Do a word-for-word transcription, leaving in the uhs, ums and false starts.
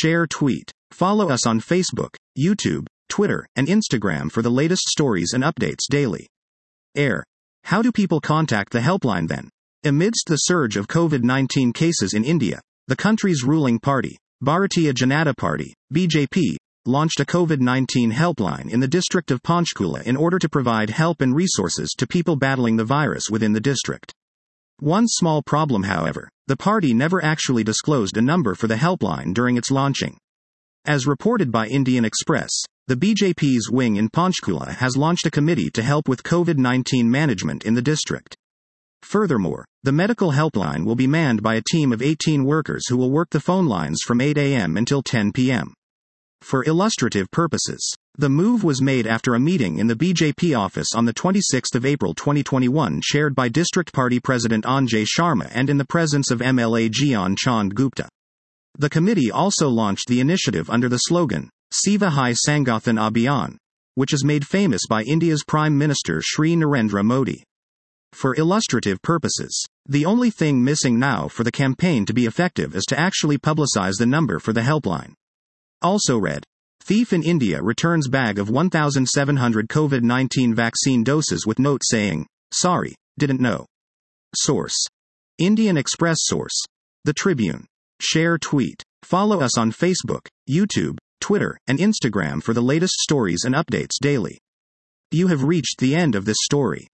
share, tweet. Follow us on Facebook, YouTube, Twitter, and Instagram for the latest stories and updates daily. Air. How do people contact the helpline then? Amidst the surge of COVID nineteen cases in India, the country's ruling party, Bharatiya Janata Party, B J P, launched a COVID nineteen helpline in the district of Panchkula in order to provide help and resources to people battling the virus within the district. One small problem, however, the party never actually disclosed a number for the helpline during its launching. As reported by Indian Express, the B J P's wing in Panchkula has launched a committee to help with COVID nineteen management in the district. Furthermore, the medical helpline will be manned by a team of eighteen workers who will work the phone lines from eight a m until ten p m For illustrative purposes, the move was made after a meeting in the B J P office on the twenty-sixth of April twenty twenty-one chaired by District Party President Anjay Sharma and in the presence of M L A Gyan Chand Gupta. The committee also launched the initiative under the slogan, Seva Hi Sangathan Abhiyan, which is made famous by India's Prime Minister Shri Narendra Modi. For illustrative purposes, the only thing missing now for the campaign to be effective is to actually publicize the number for the helpline. Also read, Thief in India returns bag of one thousand seven hundred COVID nineteen vaccine doses with note saying, sorry, didn't know. Source. Indian Express. Source. The Tribune. Share, tweet. Follow us on Facebook, YouTube, Twitter, and Instagram for the latest stories and updates daily. You have reached the end of this story.